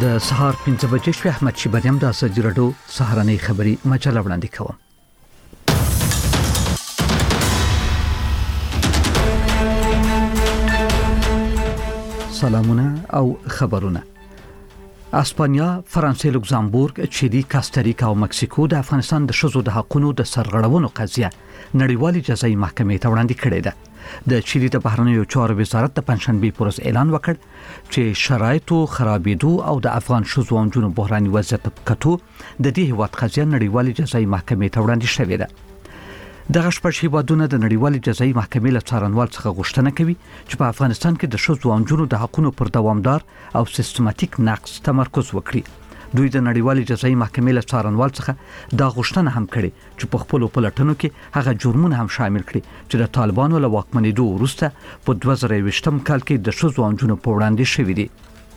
د سهار 5 بجې شو. احمد شیبانیم د اساجي رادیو سهارنۍ خبري مجله وړاندې کوم. سلامونه او خبرونه. اسپانیا، فرانسې، لوکزامبورګ، چیلي، کاستاریکا او مکسیکو د افغانستان د ښځو د حقوقو د سرغړونو قضیه نړیوالې جزایي محکمې ته وړاندې کړې ده. د چیلي د بهرنیو چارو وزارت د پنځشنبه پر ورځ اعلان وکړ چې شرایطو خرابېدو او د افغان ښځو او نجونو بحراني وضعیت کتو د دې هیواد قضیه نړیوالې جزایي محکمې ته وړاندې شوې ده. دغه شپږ هیوادونه د نړیوالې جزایي محکمې له څارنوال څخه غوښتنه کوي چې په افغانستان کې د ښځو او نجونو د حقوقو پر دوامدار او سیستماتیک نقض تمرکز وکړي. دوی د نړیوالې جزایي محکمې له څارنوال څخه دا غوښتنه هم کړې چې په خپل پلټنو کې هغه جرمونه هم شامل کړي چې د طالبانو له واکمنېدو وروسته په 2020م کال کې د ښځو او نجونو په وړاندې شوې دي.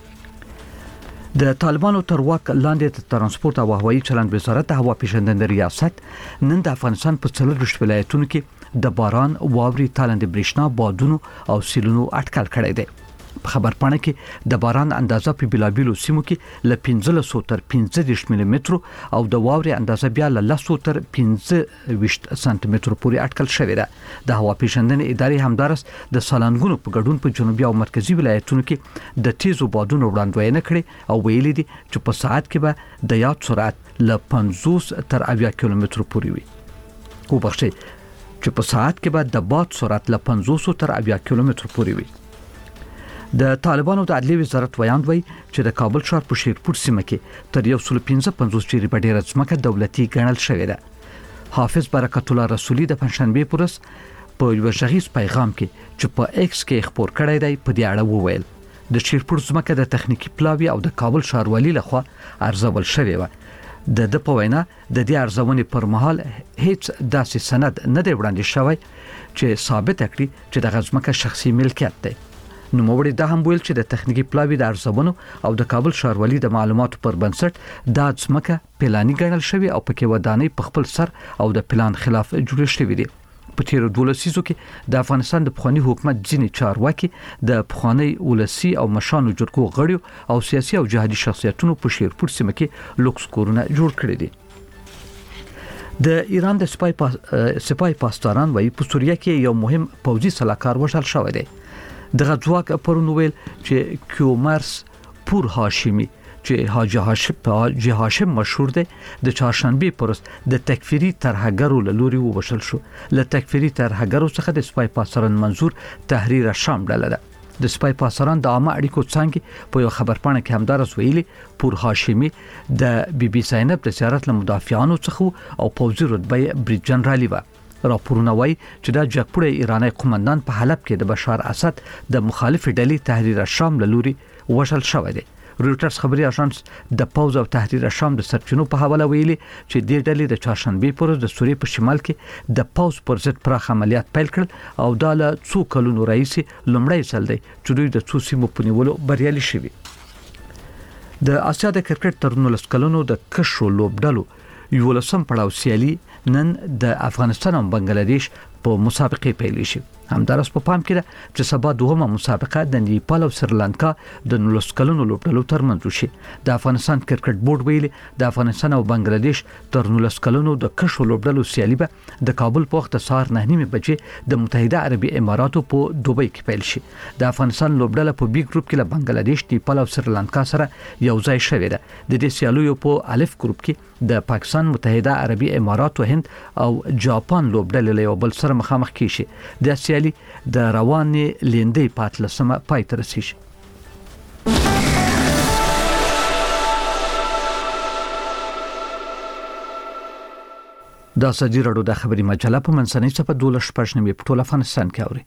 د طالبانو تر واک لاندې د ترانسپورت او هوایي چلند وزارت د هوا پیژندنې ریاست نن د افغانستان په 40 ولایتونو کې د باران، واوري، تالنده برېښنا، بادونو او سیلونو اټکل کړی دی. په خبر پاڼه کې د باران اندازه په بلابلو سیمو کې ل 15 تر 15 ملي متر او د واوري اندازه بیا ل 10 تر 15 سانتي متر پورې اټکل شوې ده. د هوا پیژندنې ادارې همدارس د سالنګونو په ګډون په جنوبي او مرکزي ولایتونو کې د تیزو بادونو وړاندوینه کړې او ویلي دي چې په ساعت کې به د یاد سرعت ل 50 تر 80 کیلومتر پورې وي. وبخښئ چې په ساعت کې به د باد سرعت ل 50 تر 80 کیلومتر پورې وي. د طالبانو د عدلیې وزارت ویاند وایي چې د کابل ښار په شیرپور سیمه کې تر 155 چیرې ډیره ځمکه دولتي ګڼل شوې ده. حافظ برکت الله رسولي د پنځشنبه پر ورځ په یو غږیز پیغام کې چې په ایکس کې خبر کړی دی په دې اړه وویل د شیرپور ځمکه د تخنیکی پلاوی او د کابل ښاروالۍ لخوا ارزول شوې و. د په وینا د دې ارزونې پر مهال هیڅ داسې سند نه دی وړاندې شوی چې ثابت کړي چې د ځمکه شخصي ملکیت دی. نو موږ دا هم ویل چې د تخنیکی پلاوی د ارزونو او د کابل ښاروالۍ د معلوماتو پر بنسټ د ځمکه پلاني ګڼل شوی او پکې ودانۍ په خپل سر او د پلان خلاف جوړ شوی دي. په تیر 12 سیزو کې د افغانستان د پخوانی حکومت ځینې چارواکي د پخوانی ولسی او مشانو جرګو غړیو او سیاسي او جهادي شخصیتونو په شیرپور سیمه کې لوکس کورونه جوړ کړی دي. د ایران د سپای پاسداران وایي په سوریه کې یو مهم پوځي سلاکار وژل شوی دی. دغه ځواک پرون ویل چې کیومرس پور هاشمی چې حاجی هاشم مشهور دی د چهارشنبه پر ورځ د تکفیری ترهګرو له لوري ووژل شو. له تکفیری ترهګرو څخه د سپای پاسداران منظور تحریر شام ډله ده. د سپای پاسداران د عامه اړیکو څنګه په یو خبرپاڼه کې همدارس ویلي پور هاشمی د بي بي زینب د زیارت له مدافعانو څخه او پوځي رتبه بریج جنرالي و. راپورونه وایي چې دا جګپوړی ایرانی قومندان په حلب کې د بشار اسد د مخالف ډلې تحریر شام له لوري وژل شوی دی. رويټرز خبري اژانس د پوز او تحریر شام د سرچینو په حواله ویلي چې د ډلې د چهارشنبه پر ورځ د سوریې په شمال کې د پوز پر ضد پراخ عملیات پیل کړل او دا له څو کلونو راهیسې لومړی ځل دی چې دوی د څو سیمو په نیولو بریالي شوي. د اسیا د کرکټ تر 19 کلونو د کشو لوبډلو یو لسم پړاو سیالي نن د افغانستان او بنگلاديش په مسابقه پیل شي. همدارس په پام کې ده چې سبا دوهمه مسابقه د نیپال او سریلانکا د 19 کلونو لوبډلو ترمنځ وشي. د افغانستان کرکټ بورډ ویلي د افغانستان او بنگلاديش تر 19 کلونو د کشو لوبډلو سیالي به د کابل په وخت سهار 9:30 بجې د متحده عربي اماراتو په دوبۍ کې پیل شي. د افغانستان لوبډله په بي ګروپ کې له بنگلاديش، نیپال او سریلانکا سره یو ځای شوې ده. د دې سیالیو په الف ګروپ کې د پاکستان، متحده عربي امارات او هند او جاپان لوبډلې له یو بل سره مخامخ کیږي. د سیالي د روانې لیندې پاتلسمه پای ته رسیږي. دا سجی راډیو د خبري مجله په منځنۍ صفحه 12 په ټول افغانستان کې اوري.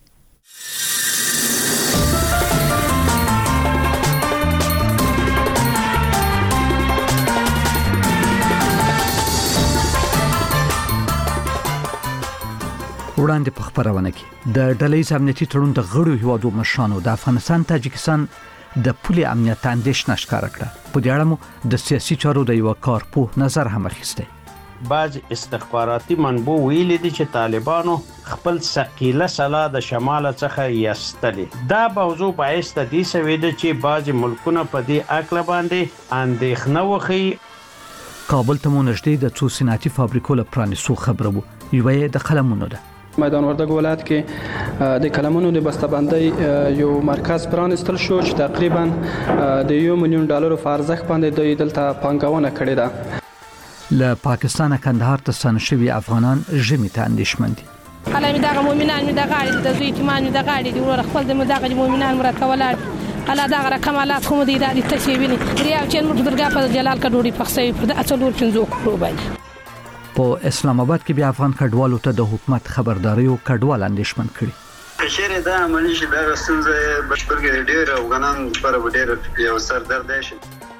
وړاندې په خبرونه کې د ډلهیز امنیتي تړون د غړو هیوادو مشرانو د افغانستان، تاجکستان د پولي امنیت اندیشنه ښکاره کړه. په دې اړه مو د سیاسي چارو د یو کارپوه نظر هم اخیسته. بعض استخباراتي منبو ویلي دي چې طالبانو خپل ثقيله سلاح د شمال څخه یستلې. دا موضوع باعث د دې سوي ده چې بعض ملکونه په دې اکله باندې اندېښنه وښيي. کابل ته مو نږدې د څو صنعتي فابریکو له پرانیستو خبره وو. یوه یې د قلمونو ده. میدان وردګ ولایت کې د قلمونو د بسته‌بندۍ یو مرکز پرانیستل شو چې تقریبا د $1 میلیون په ارزښت باندې د دلته پانګونه کړې ده. له پاکستان کندهار ته ستانه شوي افغانان ژمي ته اندېښمن دي. الله می دغه مؤمنان می دغه غاړي د زوی ایمان می دغه غاړي دی ور خپل د دغه مؤمنان مرته ولاړ الله دغه کمالات کوم دي د تشویبني ریاو چې موږ درګه په جلال کا ډوډۍ پخسوي پر د اصلور پنځو کړو باندې. په اسلام آباد کې بیا افغان کډوالو ته د حکومت خبرداري او کډوال اندېښمن کړي. کشره دا عملی شي دا ستونزه بشپړګي ډېر افغانان پر ډېر یو سردرد شي.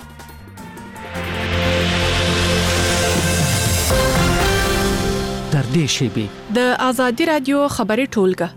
تر دې شیبې د آزادي رادیو خبري ټولګه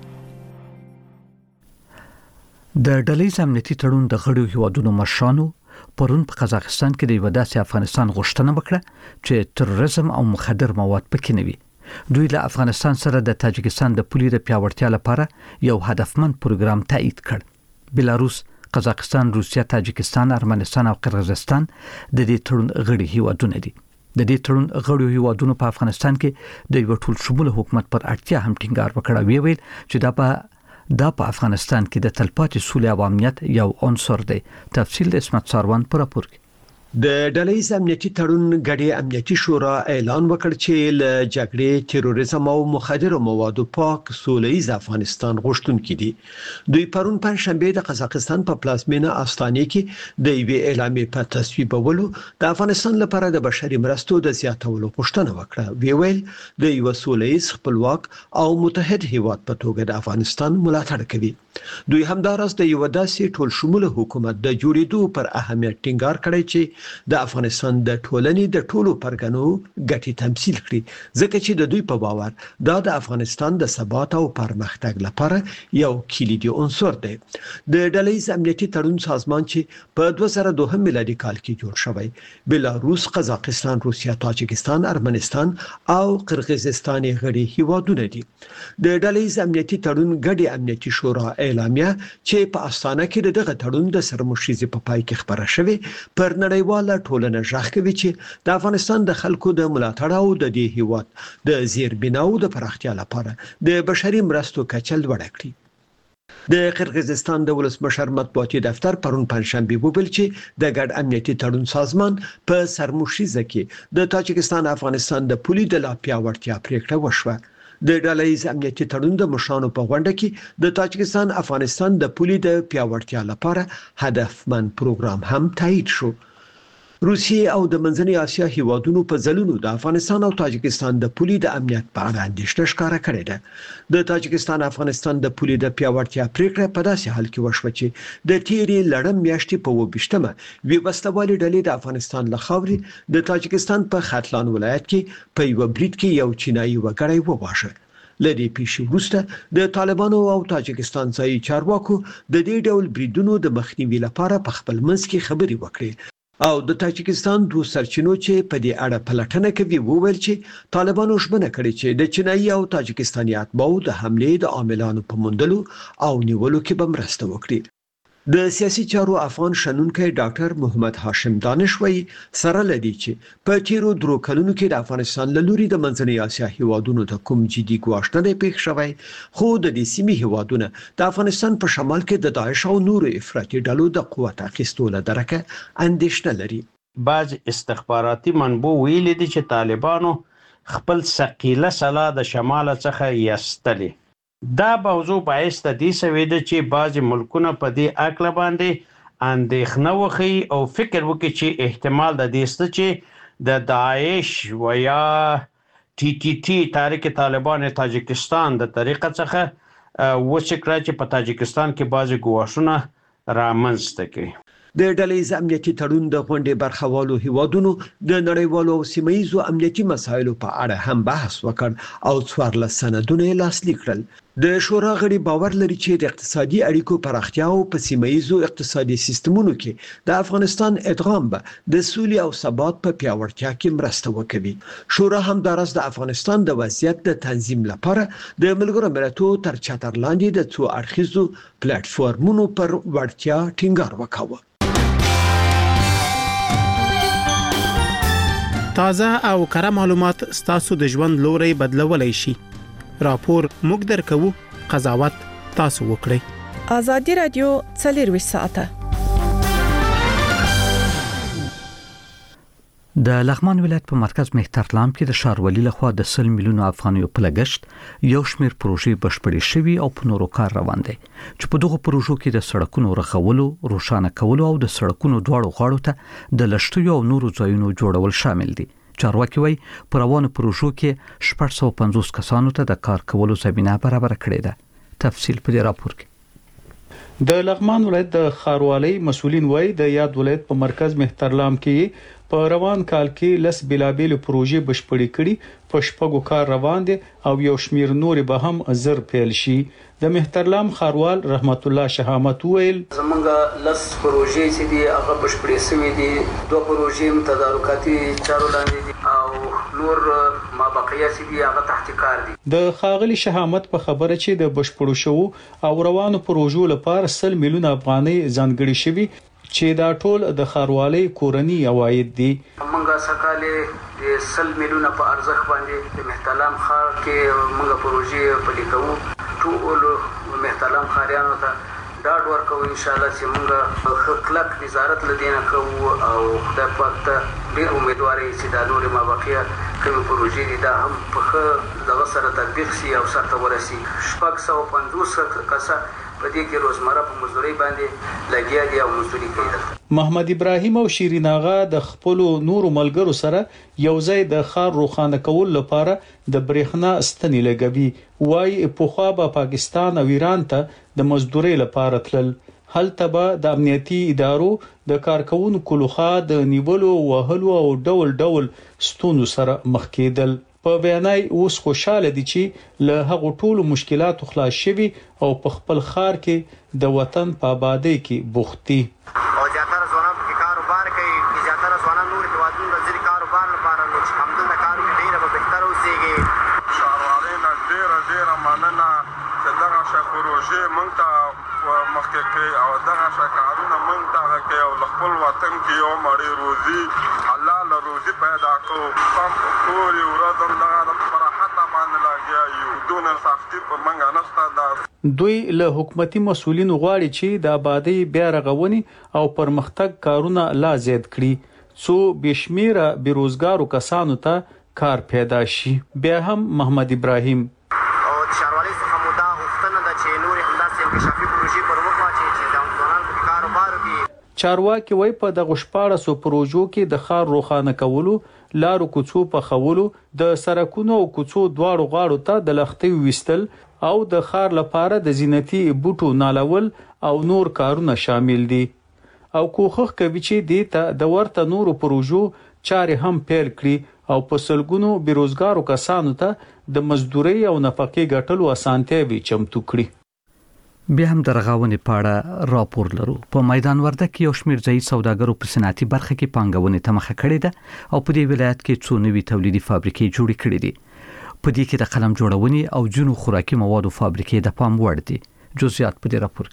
د ډلې امنیتي تړون د غړو هیوادونو مشرانو پرون په قزاقستان کې د یو داسې افغانستان غوښتنه وکړه چې تروریزم او مخدر مواد پکې نه وي. دوی له افغانستان سره د تاجکستان د پولې د پیاوړتیا لپاره یو هدفمند پروګرام تایید کړ. بلاروس، قزاقستان، روسیا، تاجکستان، ارمنستان او قرغیزستان د دې تړون غړي هیوادونه دي. د دې تړون غړو هیوادونو په افغانستان کې د یو ټول شموله حکومت پر اړتیا هم ټینګار وکړ. ویل چې دا په افغانستان کې د تلپاتې سولې او امنیت یو عنصر دی. تفصیل د اسمت ساروان پر راپور کې. د ډلهیز امنیتي تړون غړي امنیتي شورا اعلان وکړ چې له جګړې، تروریزم او مخدر موادو پاک سولهیز افغانستان غوښتونکي دي. دوی پرون پنځشنبه د قزاقستان په پلازمینه استانه کې د یوې اعلامیې په تصویبولو د افغانستان لپاره د بشري مرستو د زیاتولو غوښتنه وکړه. ویل د یو سولهیز خپلواک او متحد هیواد په توګه د افغانستان ملاتړ کوي. دوی همدارس د یو داسې ټول شموله حکومت د جوړېدو پر اهمیت ټینګار کړی چې د افغانستان د ټولنې د ټولو پرګنو ګټې تمثيل کړي، ځکه چې د دوی په باور دا د افغانستان د ثبات او پرمختګ لپاره یو کلیدي عنصر دی. د ډلهیز امنیتي تړون سازمان چې په 2002 میلادي کال کې جوړ شوی، بلاروس، قزاقستان، روسیا، تاجکستان، ارمنستان او قرغیزستان غړي هیوادونه دي. د ډلهیز امنیتي تړون غړي امنیتي شورا اعلامیه چې په استانه کې دغه تړون د سرمشيزي په پای کې خبره شوه پر نړیواله ټولنه ژغ کوي چې د افغانستان د خلکو د ملاتړ او د دې هیواد د زیربناو د پراختیا لپاره د بشري مرستو کچه لوړه کړي. د قرغیزستان د ولسمشر مطبوعاتي دفتر پرون پنځشنبه ویل چې د ګډ امنیتي تړون سازمان په سرمشيزه کې د تاجکستان افغانستان د پولې د لا پیاوړتیا پریکړه وشوه. د ډلهیز امنیتي تړون د مشرانو په غونډه کې د تاجکستان افغانستان د پولې د پیاوړتیا لپاره هدفمند پروګرام هم تایید شو. روسیه او د منځنۍ اسیا هیوادونو په ځلونو د افغانستان او تاجکستان د پولې د امنیت په اړه اندېښنه ښکاره کړې ده. د تاجکستان افغانستان د پولې د پیاوړتیا پریکړه په داسې حال کې وشوه چې د تیرې لړم میاشتې په 28مه ویبستوالي ډلې د افغانستان له خاورې د تاجکستان په ختلان ولایت کې په یو برید کې یو چینایي وګړی وواژه. لدې پیښې وروسته د طالبانو او تاجکستان ځایي چارواکو د دې ډول بریدونو د مخنیوي لپاره په خپل منځ کې خبرې وکړې او د تاجکستان دوه سرچینو چې په دې اړه پلټنه کوي وویل چې طالبانو ژمنه کړې چې د چینایي او تاجکستاني اتباعو د حملې د عاملانو په موندلو او نیولو کې به مرسته وکړي. د سیاسي چارو افغان شنونکی ډاکټر محمد هاشم دانش وایي سره لدی چې په تیرو درو کلونو کې د افغانستان له لوري د منځنۍ اسیا هیوادونو ته کوم جدي ګواښونه پیښ شوی، خو د دې سیمې هیوادونه د افغانستان په شمال کې د داعش او نورو افراطي ډلو د قوت اخیستو له درکه اندېښنه لري. بعض استخباراتي منبو ویلي دي چې طالبانو خپل ثقيله سلاح د شمال څخه یستلې. دا موضوع باعث د دې سوي ده چې بعض ملکونه په دې اکله باندې اندېښنه وښيي او فکر وکړي چې احتمال د دې شته چې د داعش و یا TTT تحریک طالبان تاجکستان د طریقه څخه وڅکړه چې په تاجکستان کې بعض ګواښونه رامنځته کړي. د ډلهیز امنیتي تړون د غونډې برخوالو هیوادونو د نړیوالو او سیمه‌یزو امنیتي مسایلو په اړه هم بحث وکړ او 14 سندونه لاسلیک کړل. د شورا غړي باور لري چې د اقتصادي اړیکو پراختیا او په سیمه‌ییزو اقتصادي سیستمونو کې د افغانستان ادغام به د سولې او ثبات په پیاوړتیا کې مرسته وکړي. شورا همدارس د افغانستان د وضعیت د تنظیم لپاره د ملګرو ملتونو تر چتر لاندې د څو اړخیزو پلیټ فارمونو پر وړتیا ټینګار وکاوه. تازه او کره معلومات ستاسو د ژوند لوري بدلولای شي. راپور موږ درکو، قضاوت تاسو وکړئ. ازادي رادیو 24 ساعته. د لغمان ولایت په مرکز مهترلام کې د ښاروالۍ لخوا د 100 میلیونو افغانیو په لګښت یو شمېر پروژې بشپړې شوي او په نورو کار روان دي چې په دغه پروژو کې د سړکونو رغولو، روښانه کولو او د سړکونو دواړو غاړو ته د لښتیو او نورو ځایونو جوړول شامل دي. چارواکي وايي په روانو پروژو کې 650 کسانو ته د کار کولو زمينه برابر کړې ده. تفصیل په دې راپور کې. د لغمان ولایت د ښاروالۍ مسولین وايي د یاد ولایت په مرکز مهترلام کې په روان کال کې لس بلابل پروژې بشپړې کړي، په شپږو کار روان دي او یو شمیر نور به هم زر پیل شي. د مهترلام ښاروال رحمت الله شهامت ویل زمونږ لس پروژې چې دي هغه بشپړې شوې دي، دوه پروژې تدارکاتي چارو لاندې دي او نور ما بقیه چې دي هغه تحت کار دي. د خاغلی شهامت په خبره چې د بشپړو شو او روانو پروژو لپاره 100 میلیون افغانۍ ځانګړي شوي چې دا ټول د ښاروالۍ کورنی عواید دي. موږ سکهاله 100 میلیونه په ارزښت باندې د مهترلام ښار کې موږ پروژې پلي کوو. ټول مهترلام ښاریانو ته ډاډ ورکوو ان شاء الله چې موږ کلک نظارت لدينه کوو او خدای پاک ته ډېر امیدوار یو چې دا نور ما بقیه کوم پروژې دي دا هم په دغه سره تطبیق شي او سره ورسي. 650 کسه په دې کې روزمره په مزدوري باندې لګیا دي او مزدوري کوي. محمد ابراهیم او شیرین آغا د خپل نورو ملګرو سره یو ځای د ښار روښانه کول لپاره د برېښنا ستنې لګوي. وايي په خوا به پاکستان او ایران ته د مزدوري لپاره تلل، هلته به د امنیتي ادارو د کارکونکو لخوا د نیولو، وهلو او ډول ډول ستونزو سره مخ کېدل. په بیانای اوس خوشاله دي چې له هغو ټولو مشکلاتو خلاص شوي او په خپل ښار کې د وطن په آبادی کې بوخت دي. او زیاتره ځوانان په کاروبار کوي، زیاتره ځوانان نور هیوادونو ته ځي کاروبار لپاره، نو چې همدلته کار کوي ډیره به بهتر اوسېږي. ښاروالۍ نه ډیره مننه چې دغه پروژې موږ ته مخکې کوي او دغه کارونه موږ ته کوي او خپل وطن کې یو مړی روزي حلال روزي پیدا کوو. ټول ورځ دغه په راحت باندې لاګیا یو، دونه سختي په موږ نشته. دوی له حکومتي مسولینو غواړي چې د آبادی بیا رغونی او پرمختګ کارونه لا زیات کړي څو بشمیره بیروزګارو کسانو ته کار پیدا شي. بیا هم محمد ابراهیم او شاروالۍ څخه مو دا غوښتنه ده چې نور همداسې انکشافي پروژې پر مخ واچوي چې د ځوانانو په کاروبار کې. چارواکي وايي په دغه 1400 پروژو کې د ښار روښانه کولو، لارو کوڅو پخولو، د سړکونو او کوڅو دواړو غاړو ته د لښتیو وستل او د ښار لپاره د زینتي بوټو نالول او نور کارونه شامل دي. او کوښښ کوي چې دې ته د ورته نورو پروژو چارې هم پیل کړي او په سلګونو بیروزګارو کسانو ته د مزدوري او نفقې ګټلو اسانتیاوي چمتو کړي. بیا هم د رغاونې په اړه راپور لرو. په میدان ورده کې یو شمېر ځایي سوداګرو په صنعتي برخه کې پانګونې ته مخه کړې ده او په دې ولایت کې څو نوي تولیدي فابریکې جوړې کړې دي. په دې کې د قلم جوړونې او جنو خوراکي موادو فابریکې د پام وړ دي. جزئیات په دې راپور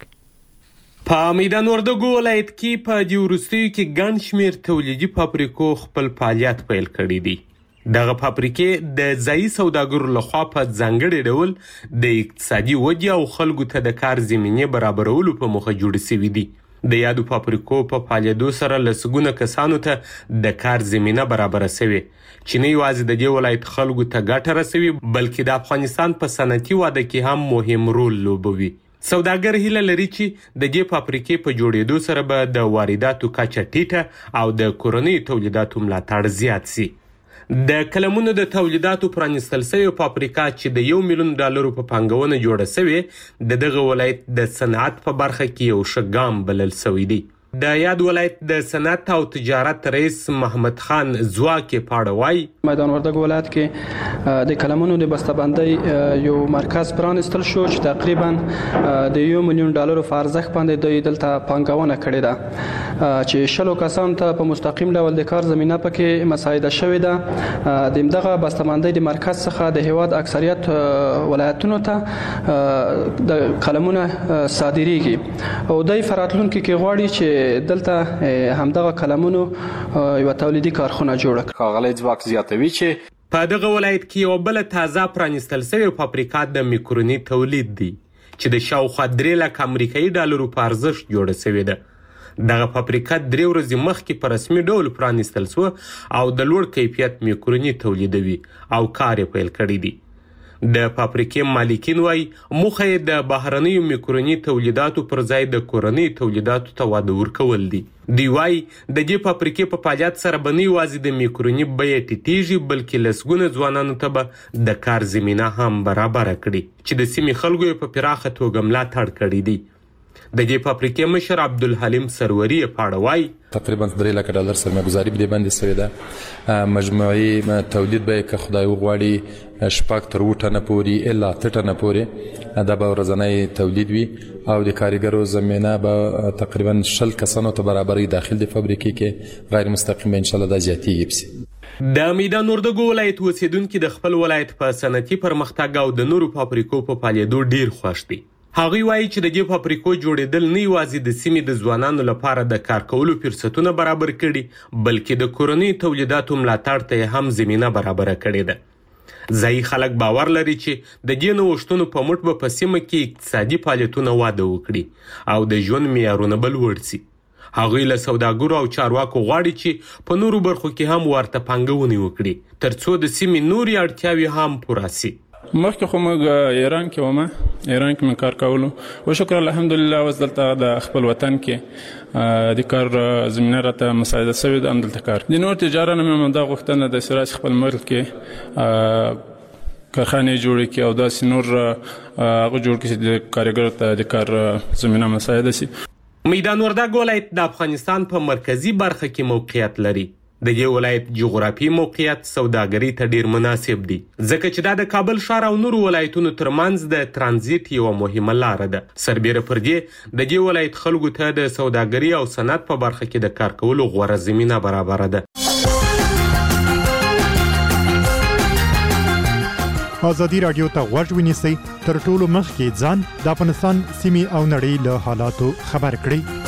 کې. په میدان وردګو ولایت کې په دې وروستیو کې ګڼ شمېر تولیدي فابریکو خپل فعالیت پیل کړی دی. دغه فابریکې د ځایي سوداګرو لخوا په ځانګړي ډول د اقتصادي ودې او خلکو ته د کار زمینې برابرولو په موخه جوړې شوي دي. د یادو فابریکو په فعالیتو سره لسګونه کسانو ته د کار زمینه برابره شوې چې نه یوازې د دې ولایت خلکو ته ګټه رسوي بلکې د افغانستان په صنعتي وده کې هم مهم رول لوبوي. سوداګر هیله لري چې د دې فابریکې په جوړېدو سره به د وارداتو کچه ټیټه او د کورنۍ تولیداتو ملاتړ زیات شي. د کلمونو د تولیداتو پرانستل شوی فابریکه چې د $1 میلیون په پانګونه جوړه شوې د دغه ولایت د صنعت په برخه کې یو ښه ګام بلل شوی دی. د یاد ولایت د صنعت او تجارت رئیس محمد خان زواکي پاړوي میدان وردګ ولایت کې د کلمونو د بسته‌بندۍ یو مرکز پرانستل شو چې تقریبا د $1 ملیون په ارزښت باندې دوی دلته پانګونه کړې ده چې 10 کسان ته په مستقیم ډول د کار زمينه پکې مساعده شوې ده. د دغه بسته‌بندۍ د مرکز څخه د هیواد اکثریت ولایتونو ته د کلمونه صادریږي او دای فراتلونکو کې غواړي چې دلته همدغه کلمونو یو تولیدي کارخونه جوړه کړي. ښاغلی ځواک زیاتوي چې په دغه ولایت کې یو بل تازه پرانستل شوی فابریکه د میکروني تولید دی چې د شاوخوا $3 امریکایي په ارزښت جوړه شوې ده. دغه فابریکه 3 ورځې مخکې په رسمي ډول پرانستل شو او د لوړ کیفیت میکروني تولیدوي او کار یې پیل کړی دی. د فابریکې مالکین وایي موخه یې د بهرنیو میکروني تولیداتو پر ځای د کورنۍ تولیداتو ته وده ورکول دي. دوی وایي د دې فابریکې په فعالیت سره به نه یوازې د میکروني بیې ټیټیږي بلکې لسګونه ځوانانو ته به د کار زمینه هم برابره کړي چې د سیمې خلکو یې په پراخه توګه ملاتړ کړی دی. د دې فابریکې مشر عبدالحلیم سروري پاړوي تقریبا $3 سرمایه‌گذاري به باندې شوې ده. مجموعي تولید به که خدای وغواړي 7 تر 8 ټنه پورې الا 8 ټنه پورې دا به ورځنی تولید وي او د کارګرو زمينه به تقریبا 10 کسانو ته برابرې داخل د فابریکې کې غیر مستقیم ان شاء الله د زیاتېږي. د میدان وردګو ولایت اوسیدونکو د خپل ولایت په صنعتي پرمختګ او د نورو فابریکو په فعالیتو ډیر خوښ دي. هغوی وایي چې د دې فابریکو جوړېدل نه یوازې د سیمې د ځوانانو لپاره د کار کولو فرصتونه برابر کړي بلکې د کورنۍ تولیداتو ملاتړ ته هم زمینه برابره کړې ده. ځایي خلک باور لري چې د دې نوښتونو په مټ به په سیمه کې اقتصادي فعالیتونه وده وکړي او د ژوند معیارونه به لوړ سي. هغوی له سوداګرو او چارواکو غواړي چې په نورو برخو کې هم ورته پانګونې وکړي ترڅو د سیمې نورې اړتیاوې هم پوره سي. مخکې خو موږ ایران کې مې کار کولو او شکر الحمدلله اوس دلته د خپل وطن کې د کار زمینه راته مساعده شوې ده. همدلته کار د نور تجارت نه مې دا غوښتنه د سراج خپل ملک کې کارخانه جوړ کړي او داسې نور هغه جوړ کړي چې د کارګرو ته د کار زمینه مساعده شي. میدان وردګ ولایت د افغانستان په مرکزی برخه کې موقعیت لري. د دې ولایت جغرافي موقعیت سوداګرۍ ته ډیر مناسب دی ځکه چې دا د کابل ښار او نورو ولایتونو ترمنځ د ترانزیت یو مهمه لار ده. سربیره پر دې د دې ولایت خلکو ته د سوداګرۍ او صنعت په برخه کې د کار کولو غوره زمینه برابره ده. ازادي رادیو ته غوږ ونیسئ تر ټولو مخکې ځان د افغانستان سیمې او نړۍ له حالاتو خبر کړئ.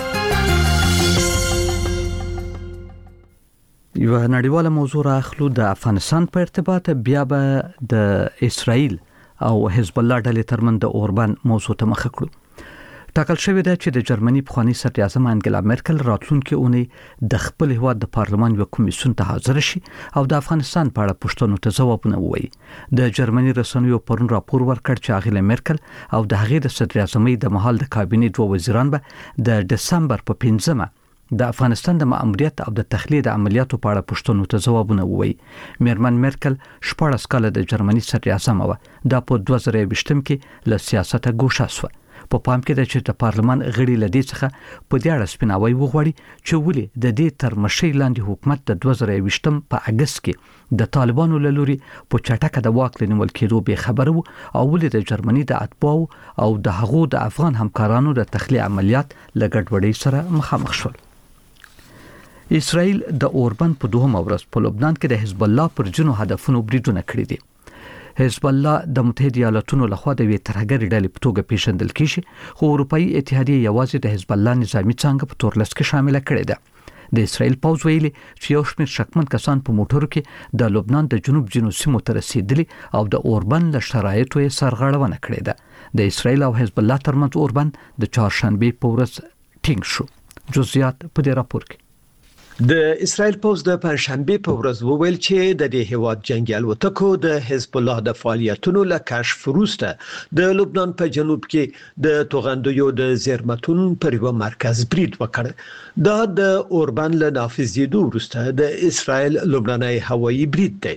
یو نړیواله موضوع راخلو د افغانستان په ارتباط بیا به د اسرائیل او حزب الله ډلې ترمن د اوربان موضوع ته مخ کړو. ټاکل شوې ده چې د جرمني پخوانی صدر اعظم انګلا مرکل راتلونکي اونۍ د خپل هیواد د پارلمان یو کمیسیون ته حاضر شي او د افغانستان په اړه پوښتنو ته ځوابونه ووایي. د جرمني رسنیو پرون راپور ورکړ چې انګلا مرکل او د هغې د صدر اعظمۍ د مهال د کابینې 2 وزیران به د دسمبر په 15 د افغانستان د مأموریت او د تخلیه د عملیاتو په اړه پوښتنو ته ځوابونه ووایي. میرمن مرکل 14 کاله د جرمني صدر اعظم و د 2020 کې له سیاست ګوښه شو. په پام کې د چې د پارلمان غړي لدی څخه په دې اړه سپیناوي وغوړي چې ولې د دې تر مشي لاندې حکومت د 2020 په اگست کې د طالبانو له لوري په چټکه د واک لنیول کېدو به خبر وو او ولې د جرمني د اتباعو او د هغو د افغان همکارانو د تخلیه عملیات لګډوډۍ سره مخامخ شول. اسرائیل د اوربان په 2 ورځ په لبنان کې د حزب الله پر جنو هدفونو بریدونه کړی دي. حزب الله د متحده ایالاتونو لخوا د وی ترهګر ډلې په توګه پیژندل کیږي خو اروپאי اتحادیه یوازې د حزب الله نظامی څنګه په تورلس کې شامل کړي ده. د اسرائیل پوځ ویلي چې یو شمېر شکمن کسان په موټرو کې د لبنان د جنوب سیمو ته رسیدلي او د اوربان له شرایطو یې سرغړونه کړې ده. د اسرائیل او حزب الله ترمنځ اوربان د چهارشنبه په ورځ ټینګ شو. جزئیات په دې راپور کې. د اسرائیل پوز د پنځشنبه په ورځ وویل چې د دې هیواد جنگي الوتکو د حزب الله د فعالیتونو له کشف وروسته د لبنان په جنوب کې د توغندیو د زیرمتون پر یو مرکز برید وکړ. دا د اوربان له نافذېدو وروسته د اسرائیل لبناني هوایي برید دی.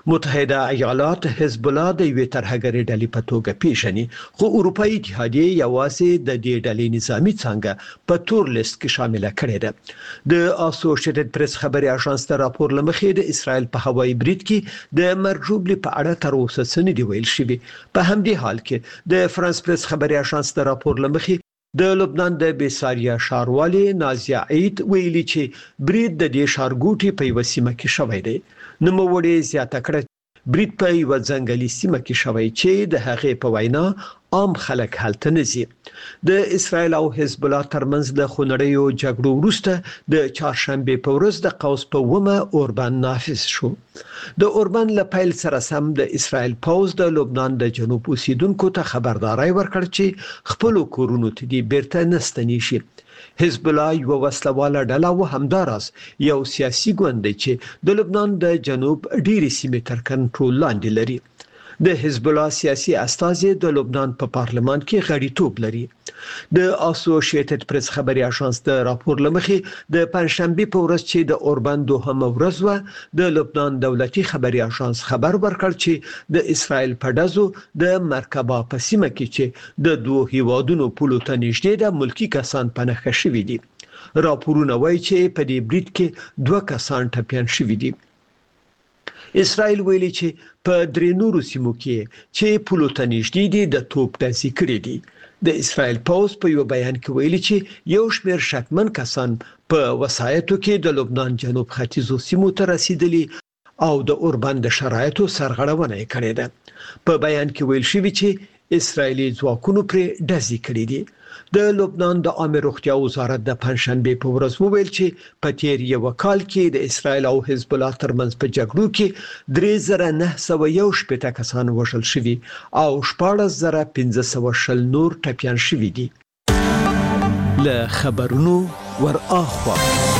متحده ایالات حزب الله د یوې ترهګرې ډلې په توګه پیژني، خو اروپאי اتحادیه یوازې د دې ډلې نظامی څنګه په تور لیست کې شامل کړي ده. د اسوسییټډ پریس خبري اژانس ته راپور لمخې د اسرائیل په هوایي برید کې د مرجوبلي په اړه تر اوسه څه نه دی ویل شوی. په همدې حال کې د فرانس پریس خبري اژانس ته راپور لمخې د لبنان د بیساریا ښاروالي نازیه عید ویلي چې برید د دې ښارګوټي په یوه سیمه کې شوی دی. نوموړي زیاته کړه برید په یوه ځنګلي سیمه کې شوی چې د هغې په وینا عام خلک هلته نه ځي. د اسرائیل او حزب الله ترمنځ د خونړیو جګړو وروسته د چهارشنبه په ورځ د قوس په ومه اوربان نافذ شو. د اوربان له پیل سره سم د اسرائیل پوز د لبنان د جنوب اوسیدونکو ته خبرداري ورکړ چې خپل کورونو ته دې بیرته نستنی شي. حزب الله یو وسلواله ډله و همداراز یو سیاسي ګوند دی چې د لبنان د جنوب ډیری سیمې تر کنټرول لاندې لري. د حزب الله سیاسي استازي د لبنان په پارلمان کې غړیتوب لري. د اسوسییټډ پریس خبري اژانس د راپور لمخې د پنځشنبه په ورځ چې د اوربان دوهمه ورځ و د لبنان دولتي خبري اژانس خبر ورکړ چې د اسرائیل په ډزو د مرکبه په سیمه کې چې د دوه هیوادونو پولو ته نږدې د ملکی کسان پنهخه شوي دي. راپورونه وایي چې په دې برید کې 2 کسان ټپیان شوي دي. اسرائیل ویلي چې په درې نورو سیمو کې چې پولو ته نږدې دي د توپ ډزې کړې دي. د اسرائیل پوز په یو بیان کې ویلي چې یو شمېر شکمن کسان په وسایتو کې د لبنان جنوب ختیځو سیمو ته رسیدلي او د اوربان د شرایطو سرغړونه کړې ده. په بیان کې ویل شوی چې اسرائیلي ځواکونو پر ډزې کړې دي. د لبنان د عامه روغتیا وزارت د پنځشنبه په ورځ وویل چې په تیر یو کال کې د اسرائیل او حزب الله ترمنځ په جګړو کې 3911 کسان وژل شوي او 14520 نور ټپیان شوي دي. له خبرونو ور اخوا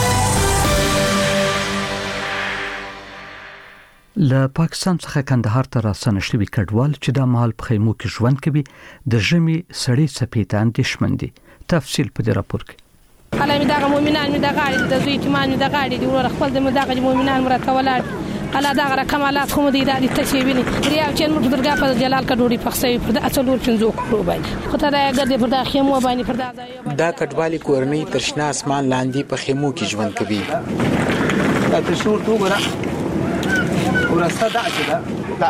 له پاکستان څخه کندهار ته راستنه شوي کډوال چې د مال په خیمو کې ژوند کوي د ژمي سړې څپې ته اندېښمن دي. تفصیل په دې راپور کې. حالا می دغه مؤمنان می دغه غاړي د زوی ایمان می دغه غاړي دی ور خپل د دغه مؤمنان مرته ولاړ حالا دغه کمالات خو دې د تشویبني ریاو چې موږ درګه په جلال کډوړي پخسوي پر د اصلور چنزو کړو باندې خو ته دا ګرځي پر د خیمو باندې پر دا کډوالي کورنۍ ترشنا اسمان لاندې په خیمو کې ژوند کوي. دا تشور تو ګره ورسته دا چې دا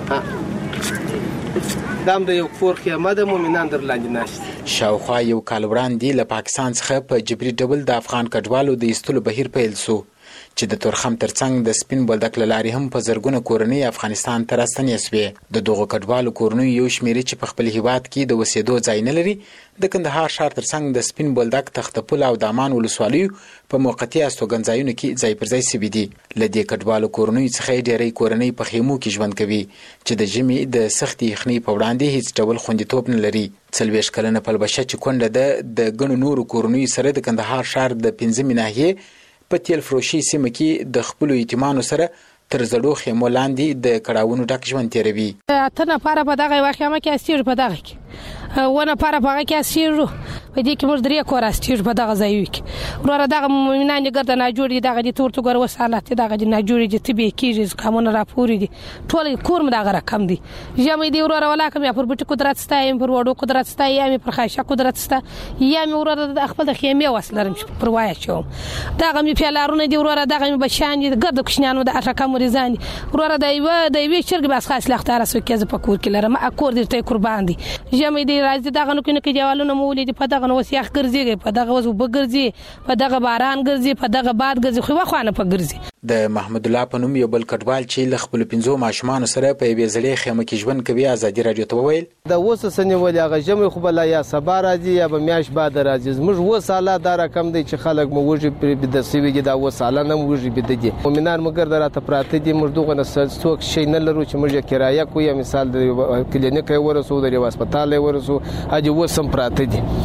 دام د یو کور خیمه د مؤمنان در لاندې ناشته. شاوخوا یو کال وړاندې له پاکستان څخه په جبري ډول د افغان کډوالو د ایستلو بهیر پیل شو چې د تورخم ترڅنګ د سپین بولدک لاري هم په زرګونه کورنۍ افغانستان ته راستنې شوې. د دغو کډوالو کورنۍ یو شمېر چې په خپل هیواد کې د وسیدو ځای نه لري د کندهار ښار ترڅنګ د سپین بولدک تختپل او دامان ولسوالیو په موقتي استوګنځایونو کې ځای پر ځای شوي دي. له دې کډوالو کورنۍ څخه ډېری کورنۍ په خیمو کې ژوند کوي چې د ژمي د سختې یخنۍ په وړاندې هیڅ ډول خوندیتوب نه لري. 40 کلنه پلبشه چې کونډه ده د ګڼو نورو کورنیو سره د کندهار ښار د 15 ناحیې په تیل فروشي سیمه کې د خپل یتیمانو سره تر زړو خیمو لاندې د کړاوونو ډک ژوند تیروي. ته نه پاره په دغه واقعه کې استیر په دغه کې ونه پاره په هغه کې استیر په دې کې موږ درې کور استیر په دغه ځای کې وراره دغه مؤمنان ګرځنه نه جوړي دغه دي تور تو ګر وسالات دغه دي نه جوړي چې تبي کیږي کومه راپوري دي ټول کور م دغه رقم دي جمع دي وراره ولا کوم پر بټ قدرت ستایم پر وړو قدرت ستایم پر خاشه قدرت ستا یا مې وراره د خپل د خیمه وسلرم پر وای شوم دغه مې پیلارونه دي وراره دغه مې بشان دي ګرد کوشنانو د اټکا مریزان وراره د وی چرګ بس خاص لختار سو کېز په کور کې لرم اکور دي ته قربان دي جمع دي راځي دغه نو کې دیوالونه مولې په دغه نو وسیاخ ګرځي په دغه وسو بګرځي په دغه باران ګرځي په دغه باد ګرځي خو واخوانه په ګرځي. د محمد الله په نوم یو بل کډوال چې ل خپل 15 ماشومان سره په یوې ځلې خیمه کې ژوند کوي ازادي رادیو ته وویل دا وسه سنوي هغه جمع خو بل یا سبا راځي یا به میاش بعد راځي موږ و سالا دا رقم دی چې خلک مو وږي د سویږي دا و سالا نه وږي بده دي مؤمنان مګر دراته پراته دي موږ دغه څوک شي نه لرو چې موږ کرایه کوی مثال د کلینیک ورسو د هسپتال ورسو اجي وسم پراته دي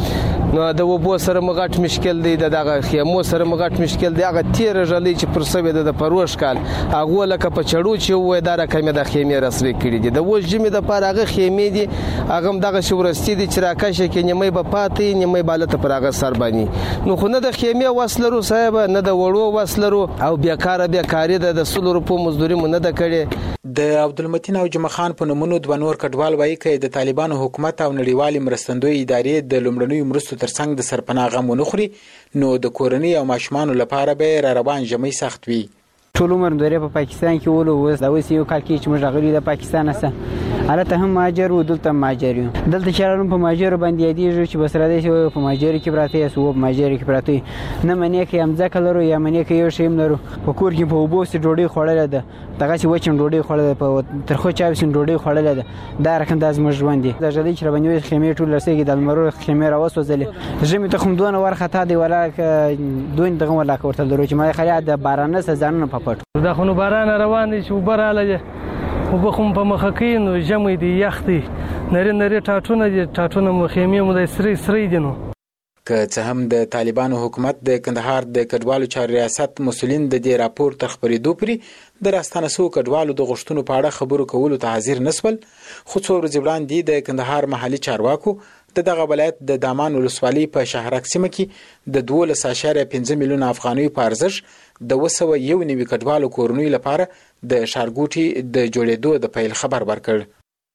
نو د وبو سره مغټ مشکل دی دغه خیمو سره مغټ مشکل دی هغه تیر ژلې چې پر سوي د پروش کال هغه لکه په چړو چې وې دا رقم د خیمه رسوي کړي دي د وژمې د پر هغه خیمه دي هغه دغه شورستی دي چې راکشه کې نیمه به پاتې نیمه بالته پر هغه سر باندې نو خو نه د خیمه وسلرو صاحب نه د وړو وسلرو او بیکاری د 100 روپو مزدوري مونږ نه کړي د عبدالمتین او جمعه خان په نومونو د نور کډوال وایي چې د طالبانو حکومت او نړیوالې مرستندوی ادارې د لومړنیو مرستو ترڅنګ د سرپناه غم ونخوري نو د کورنۍ او ماشومان لپاره به را روان ژمی سخت وي. ټول عمر دوی په پاکستان کې ولو وس دا وسی یو کال کې چې موږ غوړي د پاکستان سره البته هم ماجر و دلته ماجر یو دلته چارون په ماجر باندې یادې چې بسره دی چې په ماجر کې پراته یو په ماجر کې پراته نه منې کې هم ځکه لرو یا منې کې یو شیم لرو په کور کې په وبوس ډوډۍ خوړل ده دغه چې وچن ډوډۍ خوړل په ترخو چاوسین ډوډۍ خوړل ده دا رقم د ازمج ژوند دي د جلې چې باندې خیمه ټول لسېږي د المرو خیمه راوسوځلې ژمې ته کوم دونه ور خطا دی ولا دوین دغه ولا کوته درو چې ما خلیا د بارانه سزانه په پټ دا خو باران روان دي چې وبراله وبخم په مخکې نو ژمې دی یختي نری ټاټونه مخیمه مو د سری دي نو که څه هم د طالبانو حکومت د کندهار د کډوالو چارو ریاست مسولین د دې راپور تر خبرېدو پورې د راستانه سو کډوالو د غوښتنو په اړه خبرو کولو ته حاضر نسول خو څو ورځې وړاندې د کندهار محلي چارواکو دغه ولایت د دامان ولسوالۍ په شهرک سیمه کې د 12.5 میلیون افغانۍ په ارزښت د 291 کډوالو کورنۍ لپاره د ښارګوټي د جوړېدو د پیل خبر ورکړ.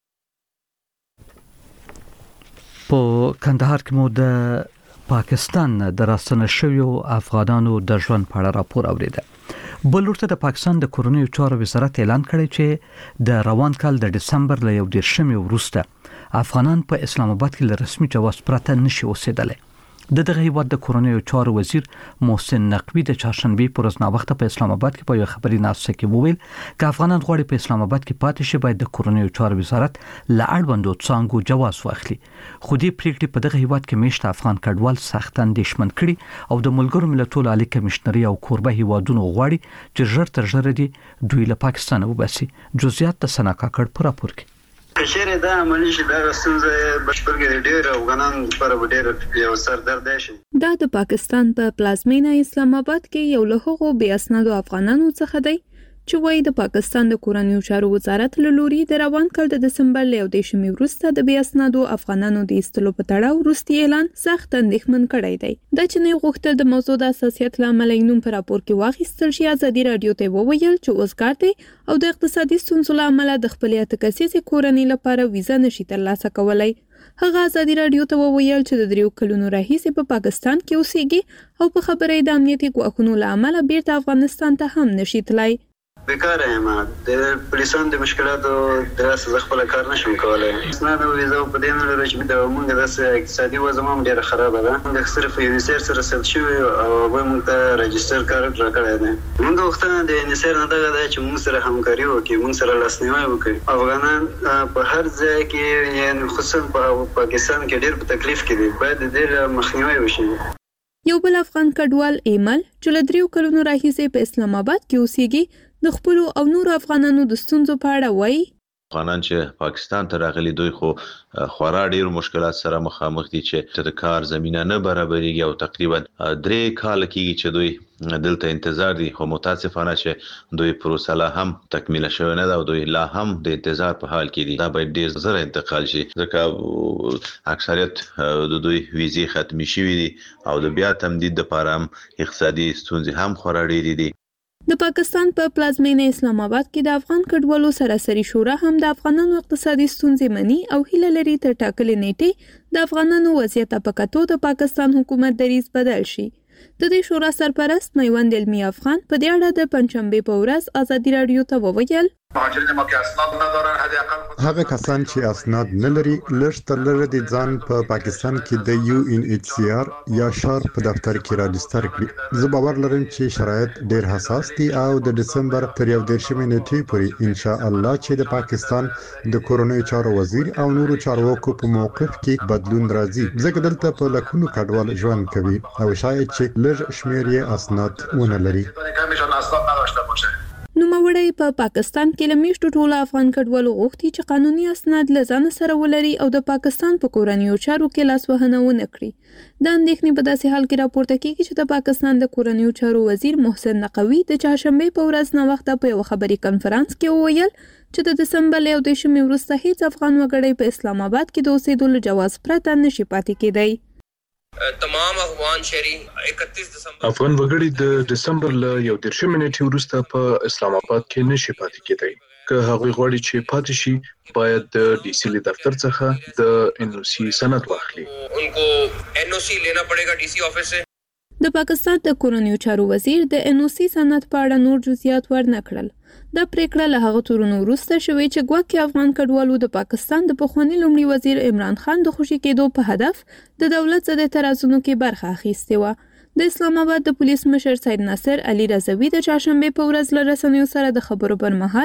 په کندهار کې مو د پاکستان د راستنه شویو افغانانو د ژوند په اړه راپور اوریده. بل ورته د پاکستان د کورنیو چارو وزارت اعلان کړی چې د روان کال د دسمبر ل 11 وروسته افغانان په اسلام آباد کې له رسمي جواز پرته نشي اوسېدلی. دغه هیواد د کورنیو چارو وزیر محسن نقوی د چهارشنبه پر ورځ ناوخته په اسلام آباد کې په یو خبري ناسته کې وویل چې افغانان غواړي په اسلام آباد کې پاتې شي باید د کورنیو چارو وزارت له اړوندو څانګو جواز واخلي. خو دې پریکړې په دغه هیواد کې میشته افغان کډوال سخت اندېښمن کړي او د ملګرو ملتونو عالی کمشنري او کوربه هیوادونو غواړي چې ژر تر ژره دي دوی له پاکستان وباسي. جزئیات د سنا کاکړ پر راپور کې کچېره دا عملی شي دا ستونزه بشپړګي ډېر افغانان پر ډېر یو سردرد شي. دا د پاکستان په پلازمینه اسلام آباد کې یو له هغو بې اسنادو افغانانو څخه دی چې وایي د پاکستان د کورنیو چارو وزارت له لوري د روان کال د دسمبر له 11 وروسته د بې اسنادو افغانانو د ایستلو په تړاو وروستي اعلان سخت اندېښمن کړی دی. د چینی غوښتل د موضوع د اساسیت لامل نوم پر راپور کې واخیستل شي. ازادي رادیو ته وویل چې اوسګار دی او د اقتصادي ستونزو لامل د خپل اتکسیسي کورنۍ لپاره ویزا نشي ترلاسه کولای. هغه ازادي رادیو ته وویل چې د 3 کلونو راهیسې په پاکستان کې اوسېږي او په خبرې د امنیتي ګواښونو لامل بیرته افغانستان ته هم نشي تلای. بیکار یم د پولیسانو د مشکلاتو د اساس خپل کار نشم کولای. اسناد او ویزا په دې نه لري چې د موږ د اقتصادي وضع هم ډیره خراب ده. موږ صرف یونیسر سره سره شوی او موږ ته رجستر کار راکړی دی. موږ وختونه د یونیسر نه دغه چې موږ سره همکاري وکړي موږ سره لاسنیوي وکړي. افغانان په هر ځای کې یعنی خصوصا په پاکستان کې ډیر په تکلیف کې دي باید د مخنیوي وشي. یو بل افغان کډوال ایمل چې له 3 کلونو راهیسې په اسلام آباد کې اوسېږي د خپل او نور افغانانو د ستونزو په اړه وایي. افغانان چې پاکستان ته راغلي دوی خو خورا ډیر مشکلات سره مخامخ دي چې د کار زمينه نه برابرېږي او تقریبا 3 کال کېږي چې دوی دلته انتظار دي. خو متاسفانه چې دوی پروسه لا هم تکمیل شوی نه ده او دوی لا هم د انتظار په حال کې دي. دا باید ډیر زر انتقال شي ځکه اکثریت د دوی ویزې ختمي شوې دي او د بیا تمدید لپاره هم اقتصادي ستونزې هم خورا ډېرې دي. د پاکستان په پلازمینه اسلام آباد کې د افغان کډوالو سراسري شورا هم د افغانانو اقتصادي ستونزې مني او هیله لري تر ټاکلې نیټې د افغانانو وضعیت په کتو د پاکستان حکومت دریځ بدل شي. د دې شورا سرپرست میوند علمي افغان په دې اړه د پنځشنبه په ورځ ازادي رادیو ته وویل هغه کسان چې اسناد نه لري لږ تر لږه د ځان په پاکستان کې د UNHCR یا شار په دفتر کې راجستر کړي. زه باور لرم چې شرایط ډېر حساس دي او د دسمبر تر 11 نیټې پورې ان شاء الله چې د پاکستان د کورنیو چارو وزیر او نورو چارواکو په موقف کې بدلون راځي. ځکه دلته په لکونو کډوال ژوند کوي او شاید چې لږ شمیر یې اسناد ونه لري. نوموړی نوموړی په پاکستان کې له میشتو ټولو افغان کډوالو غوښتي چې قانوني اسناد له ځان سره ولري او د پاکستان په کورنیو چارو کې لاسوهنه ونه کړي. د اندېښنې په داسې حال کې راپورته کیږي چې د پاکستان د کورنیو چارو وزیر محسن نقوي د چهارشنبې په ورځ ناوخته په یو خبري کنفرانس کې وویل چې د دسمبر 21 وروسته هیڅ افغان وګړی په اسلام آباد کې د اوسېدلو جواز پرته نشي پاتې کېدی. تمام افغان شهري 31 دسمبر افغان وګړي د دسمبر له 21 نیټې وروسته په اسلام آباد کې نشي پاتې کېدی. که هغوی غواړي چې پاتې شي باید د ډي سي دفتر څخه د ان او سی سند واخلي. انکو ان او سی لینا پڑेगा D C آفس سے. د پاکستان د کورنیو چارو وزیر د ان او سی سند په اړه نور جزئیات ورنکړل. دا پریکړه له هغه تورونو وروسته شوې چې ګواکې افغان کډوالو د پاکستان د پخواني لومړي وزیر عمران خان د خوشي کېدو په هدف د دولت ضد اعتراضونو کې برخه اخیستې وه. د اسلام آباد د پولیس مشر سید ناصر علي رضوي د چهارشنبې په ورځ له رسنیو سره د خبرو پر مهال